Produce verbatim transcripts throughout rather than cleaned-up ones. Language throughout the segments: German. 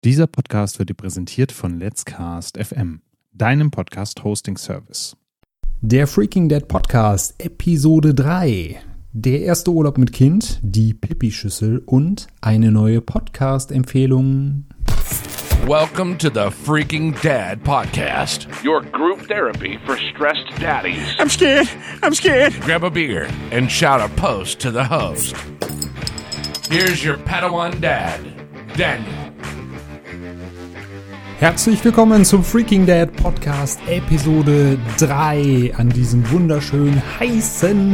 Dieser Podcast wird dir präsentiert von Let's Cast F M, deinem Podcast-Hosting-Service. Der Freaking Dead Podcast, Episode drei. Der erste Urlaub mit Kind, die Pipi-Schüssel und eine neue Podcast-Empfehlung. Welcome to the Freaking Dad Podcast, your group therapy for stressed daddies. I'm scared, I'm scared. Grab a beer and shout a post to the host. Here's your Padawan Dad, Daniel. Herzlich willkommen zum Freaking Dad Podcast, Episode drei an diesem wunderschönen, heißen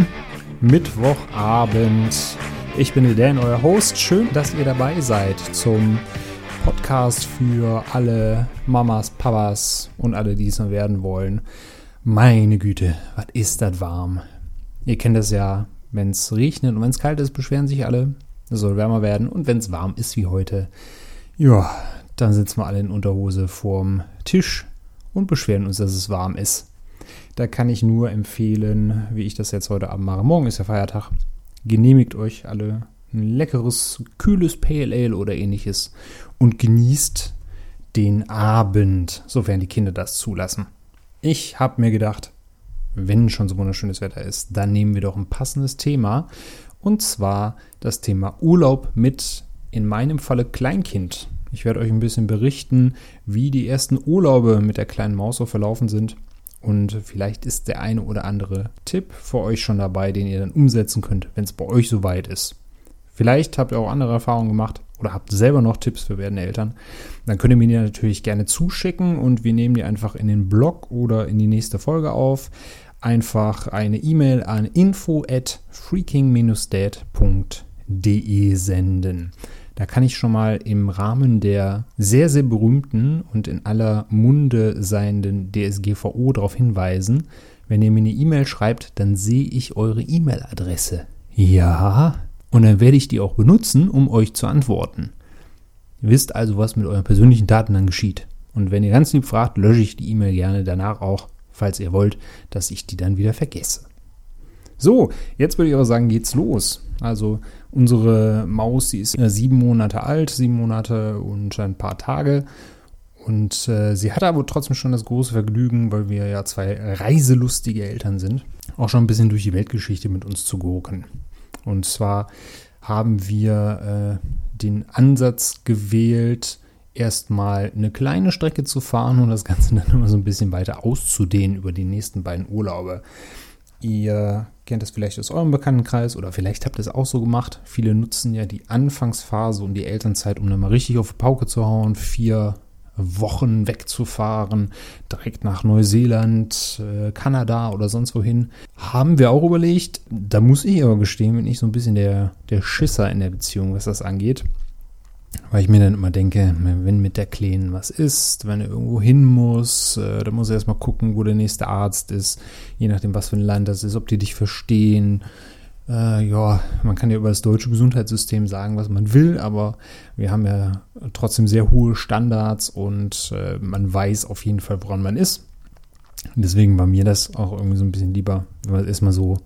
Mittwochabend. Ich bin der Dan, euer Host. Schön, dass ihr dabei seid zum Podcast für alle Mamas, Papas und alle, die es noch werden wollen. Meine Güte, was ist das warm. Ihr kennt das ja, wenn es regnet und wenn es kalt ist, beschweren sich alle. Es soll wärmer werden und wenn es warm ist wie heute, ja, dann sitzen wir alle in Unterhose vorm Tisch und beschweren uns, dass es warm ist. Da kann ich nur empfehlen, wie ich das jetzt heute Abend mache. Morgen ist ja Feiertag. Genehmigt euch alle ein leckeres, kühles Pale Ale oder ähnliches und genießt den Abend, sofern die Kinder das zulassen. Ich habe mir gedacht, wenn schon so wunderschönes Wetter ist, dann nehmen wir doch ein passendes Thema. Und zwar das Thema Urlaub mit, in meinem Falle, Kleinkind. Ich werde euch ein bisschen berichten, wie die ersten Urlaube mit der kleinen Maus so verlaufen sind. Und vielleicht ist der eine oder andere Tipp für euch schon dabei, den ihr dann umsetzen könnt, wenn es bei euch soweit ist. Vielleicht habt ihr auch andere Erfahrungen gemacht oder habt selber noch Tipps für werdende Eltern. Dann könnt ihr mir die natürlich gerne zuschicken und wir nehmen die einfach in den Blog oder in die nächste Folge auf. Einfach eine E-Mail an info at freaking dad punkt de senden. Da kann ich schon mal im Rahmen der sehr, sehr berühmten und in aller Munde seienden D S G V O darauf hinweisen, wenn ihr mir eine E-Mail schreibt, dann sehe ich eure E-Mail-Adresse. Ja, und dann werde ich die auch benutzen, um euch zu antworten. Ihr wisst also, was mit euren persönlichen Daten dann geschieht. Und wenn ihr ganz lieb fragt, lösche ich die E-Mail gerne danach auch, falls ihr wollt, dass ich die dann wieder vergesse. So, jetzt würde ich aber sagen, geht's los. Also unsere Maus, die ist sieben Monate alt, sieben Monate und ein paar Tage. Und äh, sie hatte aber trotzdem schon das große Vergnügen, weil wir ja zwei reiselustige Eltern sind, auch schon ein bisschen durch die Weltgeschichte mit uns zu gurken. Und zwar haben wir äh, den Ansatz gewählt, erstmal eine kleine Strecke zu fahren und das Ganze dann immer so ein bisschen weiter auszudehnen über die nächsten beiden Urlaube. Ihr kennt das vielleicht aus eurem Bekanntenkreis oder vielleicht habt ihr es auch so gemacht. Viele nutzen ja die Anfangsphase und die Elternzeit, um dann mal richtig auf die Pauke zu hauen, vier Wochen wegzufahren, direkt nach Neuseeland, äh, Kanada oder sonst wohin. Haben wir auch überlegt. Da muss ich aber gestehen, bin ich so ein bisschen der, der Schisser in der Beziehung, was das angeht. Weil ich mir dann immer denke, wenn mit der Kleinen was ist, wenn er irgendwo hin muss, äh, dann muss er erstmal gucken, wo der nächste Arzt ist, je nachdem, was für ein Land das ist, ob die dich verstehen. Äh, ja, man kann ja über das deutsche Gesundheitssystem sagen, was man will, aber wir haben ja trotzdem sehr hohe Standards und äh, man weiß auf jeden Fall, woran man ist. Deswegen war mir das auch irgendwie so ein bisschen lieber, wenn wir es erstmal so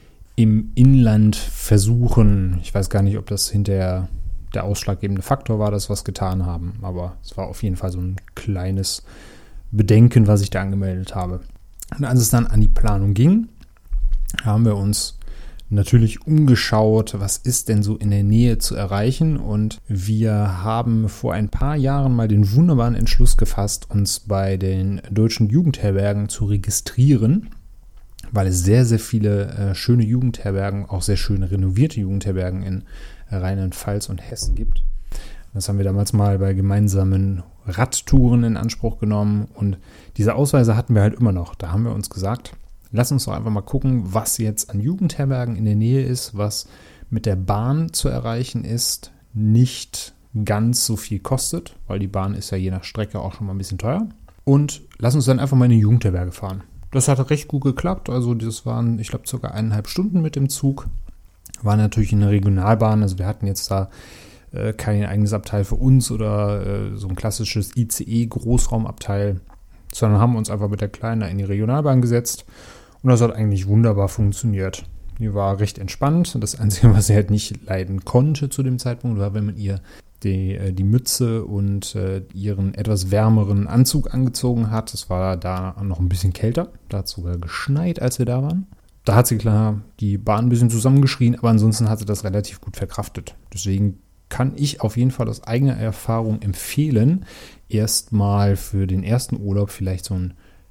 im Inland versuchen. Ich weiß gar nicht, ob das hinterher der ausschlaggebende Faktor war, dass wir es getan haben. Aber es war auf jeden Fall so ein kleines Bedenken, was ich da angemeldet habe. Und als es dann an die Planung ging, haben wir uns natürlich umgeschaut, was ist denn so in der Nähe zu erreichen. Und wir haben vor ein paar Jahren mal den wunderbaren Entschluss gefasst, uns bei den deutschen Jugendherbergen zu registrieren, weil es sehr, sehr viele äh, schöne Jugendherbergen, auch sehr schöne renovierte Jugendherbergen in Rheinland-Pfalz und Hessen gibt. Das haben wir damals mal bei gemeinsamen Radtouren in Anspruch genommen und diese Ausweise hatten wir halt immer noch. Da haben wir uns gesagt, lass uns doch einfach mal gucken, was jetzt an Jugendherbergen in der Nähe ist, was mit der Bahn zu erreichen ist, nicht ganz so viel kostet, weil die Bahn ist ja je nach Strecke auch schon mal ein bisschen teuer. Und lass uns dann einfach mal in eine Jugendherberge fahren. Das hat recht gut geklappt, also das waren, ich glaube, circa eineinhalb Stunden mit dem Zug. War natürlich eine Regionalbahn, also wir hatten jetzt da äh, kein eigenes Abteil für uns oder äh, so ein klassisches I C E-Großraumabteil, sondern haben uns einfach mit der Kleinen in die Regionalbahn gesetzt und das hat eigentlich wunderbar funktioniert. Die war recht entspannt und das Einzige, was sie halt nicht leiden konnte zu dem Zeitpunkt, war, wenn man ihr die, äh, die Mütze und äh, ihren etwas wärmeren Anzug angezogen hat. Es war da noch ein bisschen kälter. Da hat es sogar geschneit, als wir da waren. Da hat sie klar die Bahn ein bisschen zusammengeschrien, aber ansonsten hat sie das relativ gut verkraftet. Deswegen kann ich auf jeden Fall aus eigener Erfahrung empfehlen, erstmal für den ersten Urlaub vielleicht so ein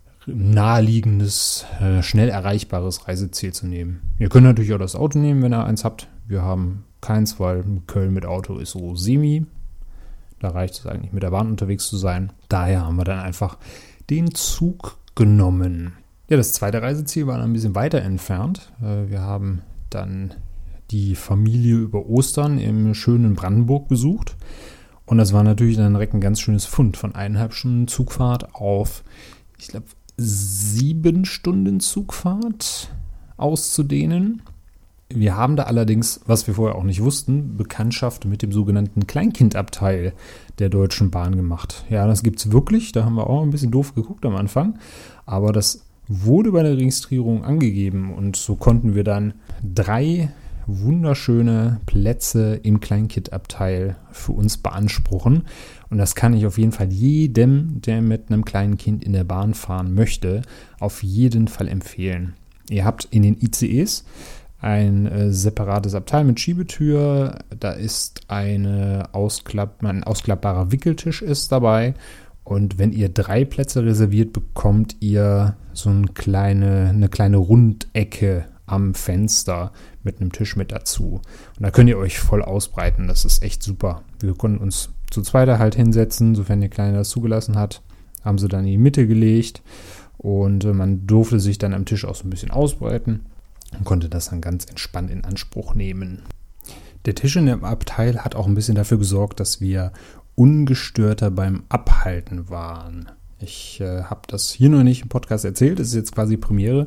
naheliegendes, äh, schnell erreichbares Reiseziel zu nehmen. Ihr könnt natürlich auch das Auto nehmen, wenn ihr eins habt. Wir haben keins, weil Köln mit Auto ist so semi. Da reicht es eigentlich, mit der Bahn unterwegs zu sein. Daher haben wir dann einfach den Zug genommen. Ja, das zweite Reiseziel war dann ein bisschen weiter entfernt. Wir haben dann die Familie über Ostern im schönen Brandenburg besucht. Und das war natürlich dann direkt ein ganz schönes Fund von eineinhalb Stunden Zugfahrt auf, ich glaube, sieben Stunden Zugfahrt auszudehnen. Wir haben da allerdings, was wir vorher auch nicht wussten, Bekanntschaft mit dem sogenannten Kleinkindabteil der Deutschen Bahn gemacht. Ja, das gibt es wirklich. Da haben wir auch ein bisschen doof geguckt am Anfang. Aber das wurde bei der Registrierung angegeben und so konnten wir dann drei wunderschöne Plätze im Kleinkindabteil für uns beanspruchen. Und das kann ich auf jeden Fall jedem, der mit einem kleinen Kind in der Bahn fahren möchte, auf jeden Fall empfehlen. Ihr habt in den I C Es ein äh, separates Abteil mit Schiebetür. Da ist eine Ausklapp, ein ausklappbarer Wickeltisch ist dabei. Und wenn ihr drei Plätze reserviert, bekommt ihr so eine kleine, eine kleine Rundecke am Fenster mit einem Tisch mit dazu. Und da könnt ihr euch voll ausbreiten. Das ist echt super. Wir konnten uns zu zweit halt hinsetzen, sofern der Kleine das zugelassen hat. Haben sie dann in die Mitte gelegt und äh, man durfte sich dann am Tisch auch so ein bisschen ausbreiten und konnte das dann ganz entspannt in Anspruch nehmen. Der Tisch in dem Abteil hat auch ein bisschen dafür gesorgt, dass wir ungestörter beim Abhalten waren. Ich äh, habe das hier noch nicht im Podcast erzählt, das ist jetzt quasi Premiere.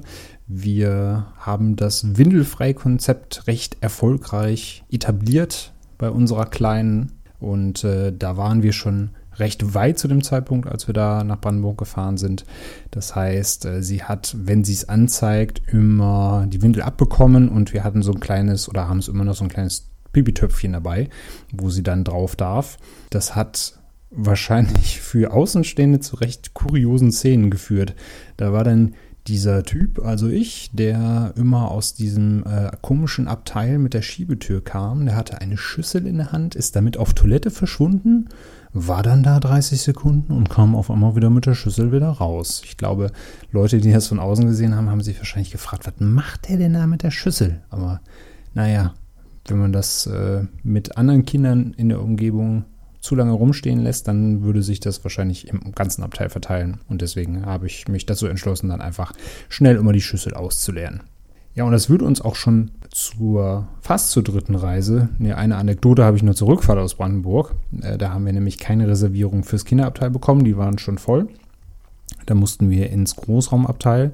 Wir haben das Windelfrei-Konzept recht erfolgreich etabliert bei unserer Kleinen und äh, da waren wir schon recht weit zu dem Zeitpunkt, als wir da nach Brandenburg gefahren sind. Das heißt, äh, sie hat, wenn sie es anzeigt, immer die Windel abbekommen und wir hatten so ein kleines oder haben es immer noch so ein kleines Pipi-Töpfchen dabei, wo sie dann drauf darf. Das hat wahrscheinlich für Außenstehende zu recht kuriosen Szenen geführt. Da war dann dieser Typ, also ich, der immer aus diesem äh, komischen Abteil mit der Schiebetür kam, der hatte eine Schüssel in der Hand, ist damit auf Toilette verschwunden, war dann da dreißig Sekunden und kam auf einmal wieder mit der Schüssel wieder raus. Ich glaube, Leute, die das von außen gesehen haben, haben sich wahrscheinlich gefragt, was macht der denn da mit der Schüssel? Aber naja, wenn man das äh, mit anderen Kindern in der Umgebung zu lange rumstehen lässt, dann würde sich das wahrscheinlich im ganzen Abteil verteilen. Und deswegen habe ich mich dazu entschlossen, dann einfach schnell immer die Schüssel auszuleeren. Ja, und das würde uns auch schon zur fast zur dritten Reise. Ne, eine Anekdote habe ich nur zur Rückfahrt aus Brandenburg. Äh, da haben wir nämlich keine Reservierung fürs Kinderabteil bekommen, die waren schon voll. Da mussten wir ins Großraumabteil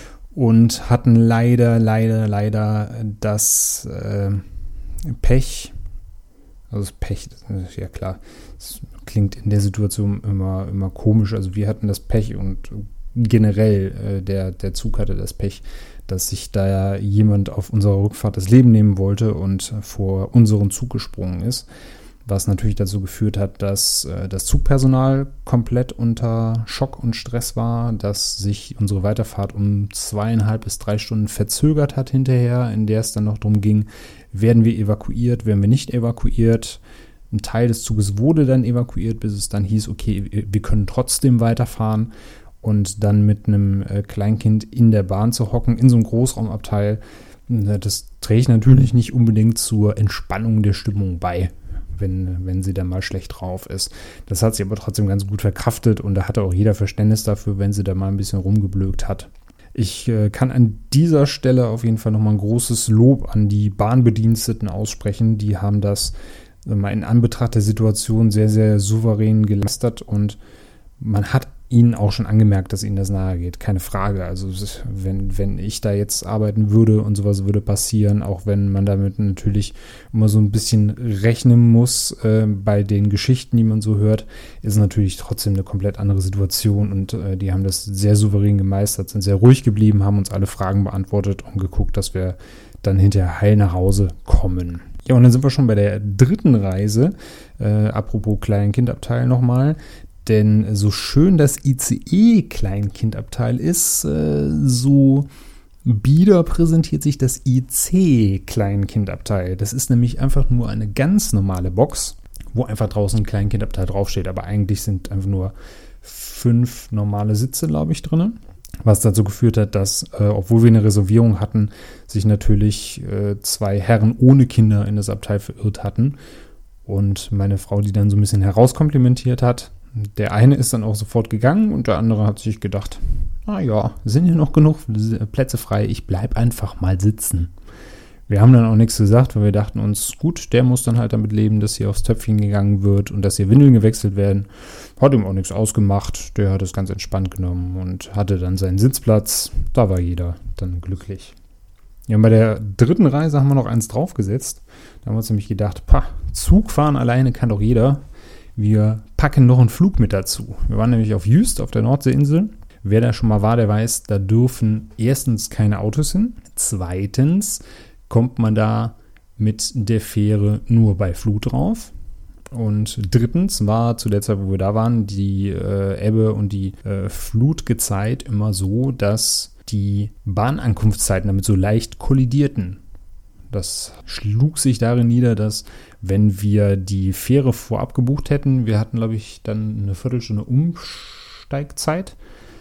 und hatten leider, leider, leider das äh, Pech. Also das Pech, das ist ja klar, das klingt in der Situation immer, immer komisch. Also wir hatten das Pech und generell äh, der, der Zug hatte das Pech, dass sich da jemand auf unserer Rückfahrt das Leben nehmen wollte und vor unseren Zug gesprungen ist. Was natürlich dazu geführt hat, dass äh, das Zugpersonal komplett unter Schock und Stress war, dass sich unsere Weiterfahrt um zweieinhalb bis drei Stunden verzögert hat hinterher, in der es dann noch darum ging, werden wir evakuiert, werden wir nicht evakuiert. Ein Teil des Zuges wurde dann evakuiert, bis es dann hieß, okay, wir können trotzdem weiterfahren. Und dann mit einem äh, Kleinkind in der Bahn zu hocken, in so einem Großraumabteil, das trägt natürlich nicht unbedingt zur Entspannung der Stimmung bei, wenn, wenn sie dann mal schlecht drauf ist. Das hat sie aber trotzdem ganz gut verkraftet und da hatte auch jeder Verständnis dafür, wenn sie da mal ein bisschen rumgeblökt hat. Ich äh, kann an dieser Stelle auf jeden Fall nochmal ein großes Lob an die Bahnbediensteten aussprechen. Die haben das äh, mal in Anbetracht der Situation sehr, sehr souverän geleistet und man hat ihnen auch schon angemerkt, dass ihnen das nahe geht. Keine Frage. Also wenn, wenn ich da jetzt arbeiten würde und sowas würde passieren, auch wenn man damit natürlich immer so ein bisschen rechnen muss äh, bei den Geschichten, die man so hört, ist natürlich trotzdem eine komplett andere Situation und äh, die haben das sehr souverän gemeistert, sind sehr ruhig geblieben, haben uns alle Fragen beantwortet und geguckt, dass wir dann hinterher heil nach Hause kommen. Ja, und dann sind wir schon bei der dritten Reise. Äh, apropos Kleinkindabteil nochmal. Denn so schön das I C E-Kleinkindabteil ist, äh, so bieder präsentiert sich das I C-Kleinkindabteil. Das ist nämlich einfach nur eine ganz normale Box, wo einfach draußen ein Kleinkindabteil draufsteht. Aber eigentlich sind einfach nur fünf normale Sitze, glaube ich, drin. Was dazu geführt hat, dass, äh, obwohl wir eine Reservierung hatten, sich natürlich äh, zwei Herren ohne Kinder in das Abteil verirrt hatten. Und meine Frau, die dann so ein bisschen herauskomplimentiert hat, der eine ist dann auch sofort gegangen und der andere hat sich gedacht, na ja, sind hier noch genug Plätze frei, ich bleib einfach mal sitzen. Wir haben dann auch nichts gesagt, weil wir dachten uns, gut, der muss dann halt damit leben, dass hier aufs Töpfchen gegangen wird und dass hier Windeln gewechselt werden. Hat ihm auch nichts ausgemacht, der hat es ganz entspannt genommen und hatte dann seinen Sitzplatz. Da war jeder dann glücklich. Ja, und bei der dritten Reise haben wir noch eins draufgesetzt. Da haben wir uns nämlich gedacht, pah, Zug fahren alleine kann doch jeder. Wir packen noch einen Flug mit dazu. Wir waren nämlich auf Jüst, auf der Nordseeinsel. Wer da schon mal war, der weiß, da dürfen erstens keine Autos hin. Zweitens kommt man da mit der Fähre nur bei Flut drauf. Und drittens war zu der Zeit, wo wir da waren, die äh, Ebbe und die äh, Flutgezeit immer so, dass die Bahnankunftszeiten damit so leicht kollidierten. Das schlug sich darin nieder, dass wenn wir die Fähre vorab gebucht hätten, wir hatten, glaube ich, dann eine Viertelstunde Umsteigzeit.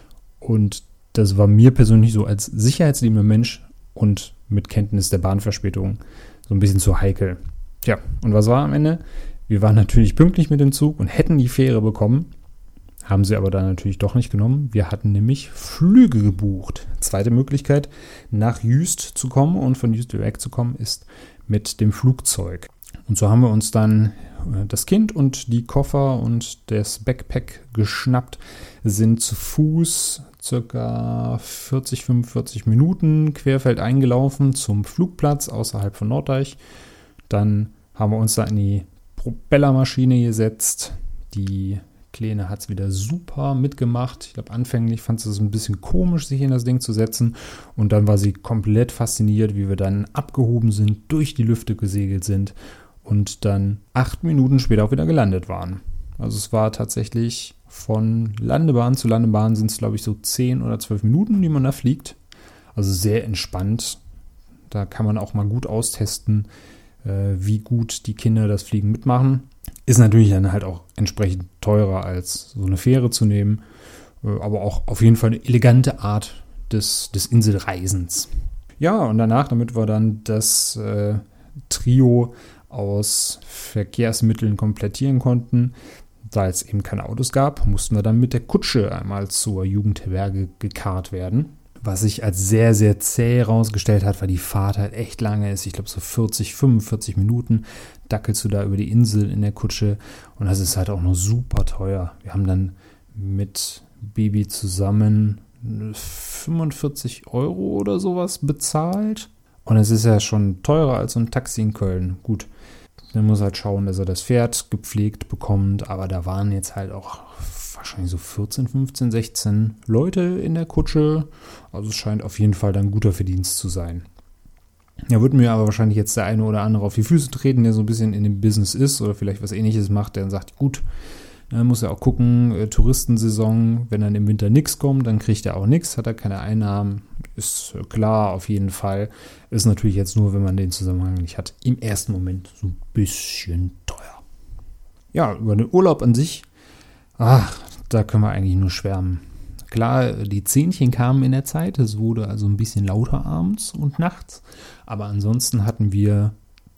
Und das war mir persönlich so als sicherheitsliebender Mensch und mit Kenntnis der Bahnverspätung so ein bisschen zu heikel. Tja, und was war am Ende? Wir waren natürlich pünktlich mit dem Zug und hätten die Fähre bekommen, haben sie aber dann natürlich doch nicht genommen. Wir hatten nämlich Flüge gebucht. Zweite Möglichkeit, nach Jüst zu kommen und von Jüst wegzukommen, ist mit dem Flugzeug. Und so haben wir uns dann das Kind und die Koffer und das Backpack geschnappt, sind zu Fuß circa vierzig, fünfundvierzig Minuten querfeld eingelaufen zum Flugplatz außerhalb von Norddeich. Dann haben wir uns da in die Propellermaschine gesetzt. Die Kleine hat es wieder super mitgemacht. Ich glaube, anfänglich fand sie es ein bisschen komisch, sich in das Ding zu setzen. Und dann war sie komplett fasziniert, wie wir dann abgehoben sind, durch die Lüfte gesegelt sind und dann acht Minuten später auch wieder gelandet waren. Also es war tatsächlich von Landebahn zu Landebahn sind es, glaube ich, so zehn oder zwölf Minuten, die man da fliegt. Also sehr entspannt. Da kann man auch mal gut austesten, äh, wie gut die Kinder das Fliegen mitmachen. Ist natürlich dann halt auch entsprechend teurer, als so eine Fähre zu nehmen. Äh, aber auch auf jeden Fall eine elegante Art des, des Inselreisens. Ja, und danach, damit wir dann das äh, Trio aus Verkehrsmitteln komplettieren konnten, da es eben keine Autos gab, mussten wir dann mit der Kutsche einmal zur Jugendherberge gekarrt werden. Was sich als sehr, sehr zäh herausgestellt hat, weil die Fahrt halt echt lange ist. Ich glaube so vierzig, fünfundvierzig Minuten dackelst du da über die Insel in der Kutsche. Und das ist halt auch noch super teuer. Wir haben dann mit Baby zusammen fünfundvierzig Euro oder sowas bezahlt. Und es ist ja schon teurer als so ein Taxi in Köln. Gut, dann muss halt schauen, dass er das Pferd gepflegt bekommt. Aber da waren jetzt halt auch wahrscheinlich so vierzehn, fünfzehn, sechzehn Leute in der Kutsche. Also es scheint auf jeden Fall dann guter Verdienst zu sein. Ja, wird mir aber wahrscheinlich jetzt der eine oder andere auf die Füße treten, der so ein bisschen in dem Business ist oder vielleicht was Ähnliches macht, der dann sagt, gut, er muss ja auch gucken, äh, Touristensaison, wenn dann im Winter nichts kommt, dann kriegt er auch nichts, hat er keine Einnahmen, ist klar, auf jeden Fall. Ist natürlich jetzt nur, wenn man den Zusammenhang nicht hat, im ersten Moment so ein bisschen teuer. Ja, über den Urlaub an sich, ach, da können wir eigentlich nur schwärmen. Klar, die Zähnchen kamen in der Zeit, es wurde also ein bisschen lauter abends und nachts, aber ansonsten hatten wir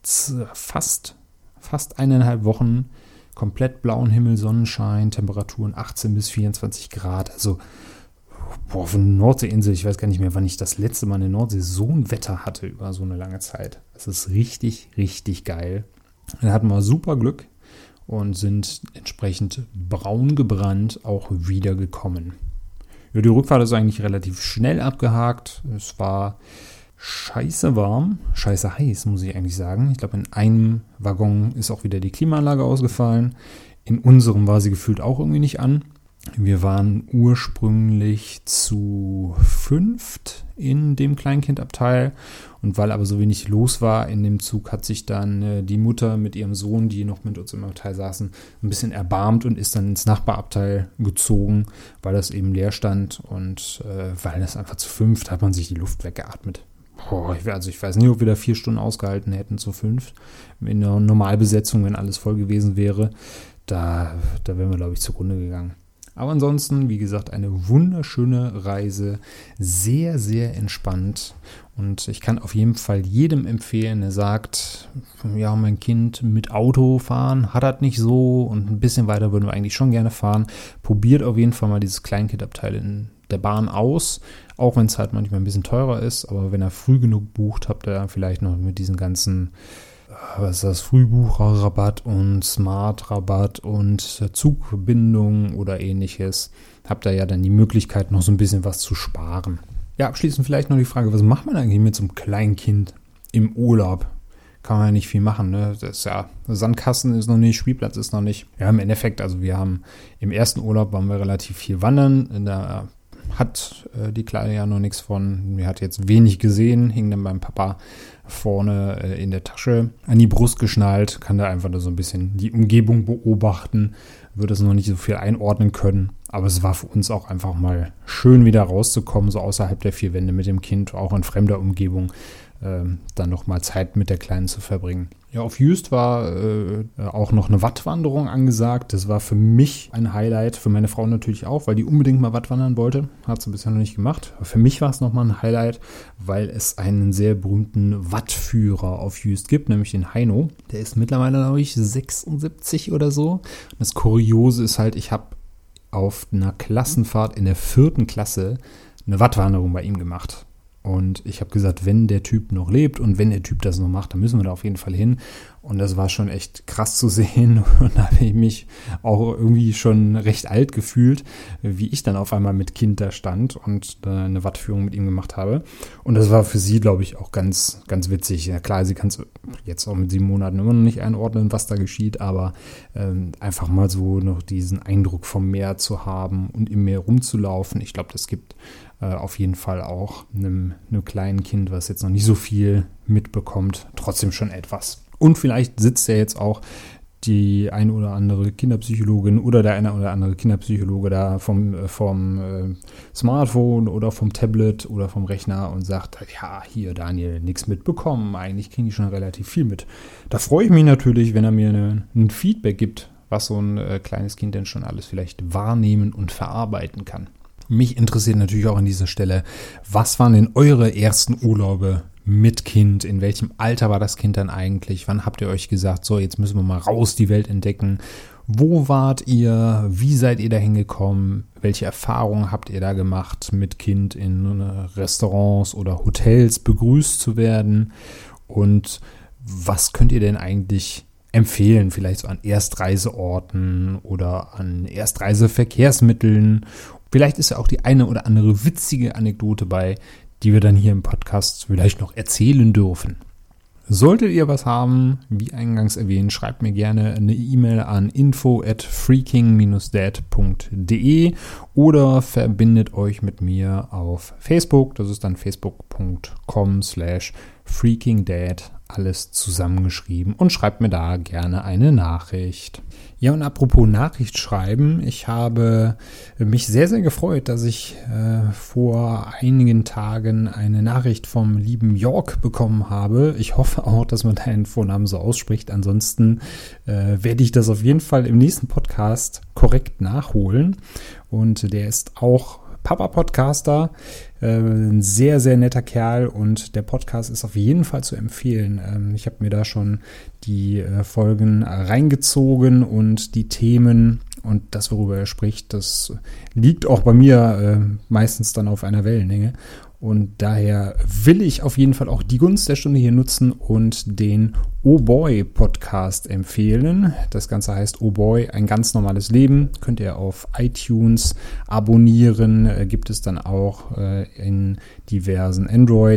fast, fast eineinhalb Wochen komplett blauen Himmel, Sonnenschein, Temperaturen achtzehn bis vierundzwanzig Grad, also boah, von der Nordseeinsel, ich weiß gar nicht mehr, wann ich das letzte Mal in der Nordsee so ein Wetter hatte über so eine lange Zeit. Das ist richtig, richtig geil. Dann hatten wir super Glück und sind entsprechend braun gebrannt auch wieder gekommen. Ja, die Rückfahrt ist eigentlich relativ schnell abgehakt. Es war scheiße warm, scheiße heiß, muss ich eigentlich sagen. Ich glaube, in einem Waggon ist auch wieder die Klimaanlage ausgefallen. In unserem war sie gefühlt auch irgendwie nicht an. Wir waren ursprünglich zu fünft in dem Kleinkindabteil und weil aber so wenig los war in dem Zug, hat sich dann äh, die Mutter mit ihrem Sohn, die noch mit uns im Abteil saßen, ein bisschen erbarmt und ist dann ins Nachbarabteil gezogen, weil das eben leer stand und äh, weil das einfach zu fünft hat man sich die Luft weggeatmet. Boah, ich, also ich weiß nicht, ob wir da vier Stunden ausgehalten hätten zu fünft. In der Normalbesetzung, wenn alles voll gewesen wäre, da, da wären wir, glaube ich, zugrunde gegangen. Aber ansonsten, wie gesagt, eine wunderschöne Reise, sehr, sehr entspannt und ich kann auf jeden Fall jedem empfehlen, der sagt, ja, mein Kind mit Auto fahren, hat das nicht so und ein bisschen weiter würden wir eigentlich schon gerne fahren. Probiert auf jeden Fall mal dieses Kleinkindabteil in der Bahn aus, auch wenn es halt manchmal ein bisschen teurer ist, aber wenn ihr früh genug bucht, habt ihr vielleicht noch mit diesen ganzen was ist das, Frühbucherrabatt und Smart-Rabatt und Zugbindung oder ähnliches, habt ihr ja dann die Möglichkeit, noch so ein bisschen was zu sparen. Ja, abschließend vielleicht noch die Frage, was macht man eigentlich mit so einem Kleinkind im Urlaub? Kann man ja nicht viel machen, ne? Das ist ja, Sandkasten ist noch nicht, Spielplatz ist noch nicht. Ja, im Endeffekt, also wir haben im ersten Urlaub waren wir relativ viel wandern, da hat äh, die Kleine ja noch nichts von. Mir hat jetzt wenig gesehen, hing dann beim Papa vorne äh, in der Tasche an die Brust geschnallt, kann da einfach nur so ein bisschen die Umgebung beobachten, würde es noch nicht so viel einordnen können. Aber es war für uns auch einfach mal schön, wieder rauszukommen, so außerhalb der vier Wände mit dem Kind, auch in fremder Umgebung, äh, dann noch mal Zeit mit der Kleinen zu verbringen. Ja, auf Jüst war äh, auch noch eine Wattwanderung angesagt. Das war für mich ein Highlight, für meine Frau natürlich auch, weil die unbedingt mal Wattwandern wollte. Hat sie bisher noch nicht gemacht. Aber für mich war es nochmal ein Highlight, weil es einen sehr berühmten Wattführer auf Jüst gibt, nämlich den Heino. Der ist mittlerweile, glaube ich, sechsundsiebzig oder so. Das Kuriose ist halt, ich habe auf einer Klassenfahrt in der vierten Klasse eine Wattwanderung bei ihm gemacht. Und ich habe gesagt, wenn der Typ noch lebt und wenn der Typ das noch macht, dann müssen wir da auf jeden Fall hin. Und das war schon echt krass zu sehen. Und da habe ich mich auch irgendwie schon recht alt gefühlt, wie ich dann auf einmal mit Kind da stand und äh, eine Wattführung mit ihm gemacht habe. Und das war für sie, glaube ich, auch ganz, ganz witzig. Ja klar, sie kann es jetzt auch mit sieben Monaten immer noch nicht einordnen, was da geschieht, aber ähm, einfach mal so noch diesen Eindruck vom Meer zu haben und im Meer rumzulaufen. Ich glaube, das gibt äh, auf jeden Fall auch einem, einem kleinen Kind, was jetzt noch nicht so viel mitbekommt, trotzdem schon etwas. Und vielleicht sitzt ja jetzt auch die eine oder andere Kinderpsychologin oder der eine oder andere Kinderpsychologe da vom, vom äh, Smartphone oder vom Tablet oder vom Rechner und sagt, ja, hier Daniel, nichts mitbekommen, eigentlich kriegen die schon relativ viel mit. Da freue ich mich natürlich, wenn er mir eine, ein Feedback gibt, was so ein äh, kleines Kind denn schon alles vielleicht wahrnehmen und verarbeiten kann. Mich interessiert natürlich auch an dieser Stelle, was waren denn eure ersten Urlaube mit Kind? In welchem Alter war das Kind dann eigentlich? Wann habt ihr euch gesagt, so jetzt müssen wir mal raus, die Welt entdecken? Wo wart ihr? Wie seid ihr da hingekommen? Welche Erfahrungen habt ihr da gemacht, mit Kind in Restaurants oder Hotels begrüßt zu werden? Und was könnt ihr denn eigentlich empfehlen? Vielleicht so an Erstreiseorten oder an Erstreiseverkehrsmitteln? Vielleicht ist ja auch die eine oder andere witzige Anekdote bei, die wir dann hier im Podcast vielleicht noch erzählen dürfen. Solltet ihr was haben, wie eingangs erwähnt, schreibt mir gerne eine E-Mail an info at freaking dad punkt de oder verbindet euch mit mir auf Facebook. Das ist dann facebook punkt com slash freakingdad, alles zusammengeschrieben, und schreibt mir da gerne eine Nachricht. Ja, und apropos Nachricht schreiben, ich habe mich sehr, sehr gefreut, dass ich äh, vor einigen Tagen eine Nachricht vom lieben Jörg bekommen habe. Ich hoffe auch, dass man deinen Vornamen so ausspricht. Ansonsten äh, werde ich das auf jeden Fall im nächsten Podcast korrekt nachholen. Und der ist auch Papa-Podcaster, äh, ein sehr, sehr netter Kerl, und der Podcast ist auf jeden Fall zu empfehlen. Ähm, ich habe mir da schon die äh, Folgen reingezogen und die Themen und das, worüber er spricht, das liegt auch bei mir äh, meistens dann auf einer Wellenlänge. Und daher will ich auf jeden Fall auch die Gunst der Stunde hier nutzen und den Oh Boy Podcast empfehlen. Das Ganze heißt Oh Boy, ein ganz normales Leben. Könnt ihr auf iTunes abonnieren. Gibt es dann auch in diversen Android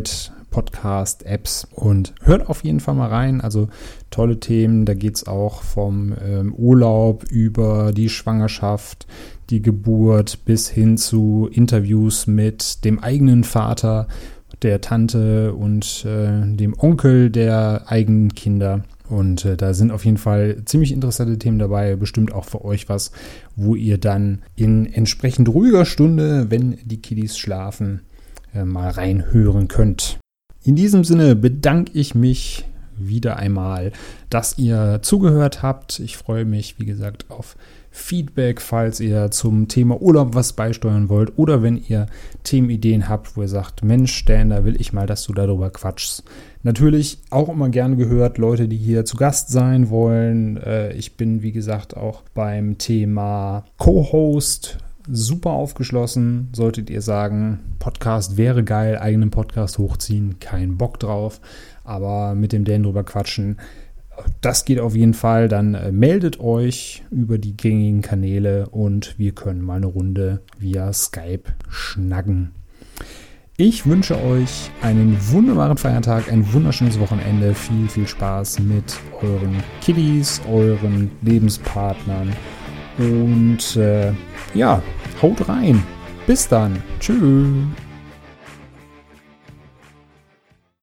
Podcast-Apps und hört auf jeden Fall mal rein. Also tolle Themen, da geht es auch vom ähm, Urlaub über die Schwangerschaft, die Geburt bis hin zu Interviews mit dem eigenen Vater, der Tante und äh, dem Onkel der eigenen Kinder. Und äh, da sind auf jeden Fall ziemlich interessante Themen dabei, bestimmt auch für euch was, wo ihr dann in entsprechend ruhiger Stunde, wenn die Kiddies schlafen, äh, mal reinhören könnt. In diesem Sinne bedanke ich mich wieder einmal, dass ihr zugehört habt. Ich freue mich, wie gesagt, auf Feedback, falls ihr zum Thema Urlaub was beisteuern wollt oder wenn ihr Themenideen habt, wo ihr sagt, Mensch, Dan, da will ich mal, dass du darüber quatschst. Natürlich auch immer gerne gehört, Leute, die hier zu Gast sein wollen. Ich bin, wie gesagt, auch beim Thema Co-Host super aufgeschlossen. Solltet ihr sagen, Podcast wäre geil, eigenen Podcast hochziehen, kein Bock drauf, aber mit dem Dan drüber quatschen, das geht auf jeden Fall. Dann äh, meldet euch über die gängigen Kanäle und wir können mal eine Runde via Skype schnacken. Ich wünsche euch einen wunderbaren Feiertag, ein wunderschönes Wochenende, viel, viel Spaß mit euren Kiddies, euren Lebenspartnern und äh, ja, haut rein. Bis dann. Tschüss.